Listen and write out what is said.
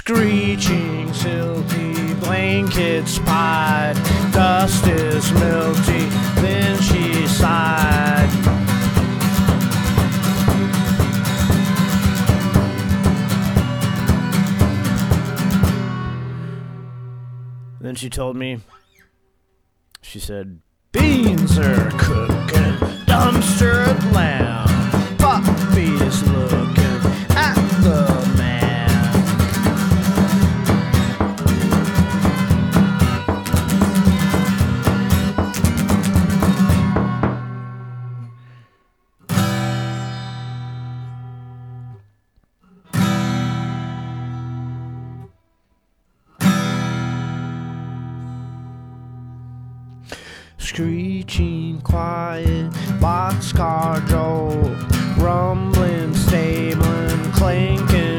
Screeching, silky blankets pied, dust is milty, then she sighed. Then she told me, she said, beans are cooking, dumpster at lamb, puppies looking at the man. Screeching quiet, boxcar jolt, rumbling, stabling, clanking.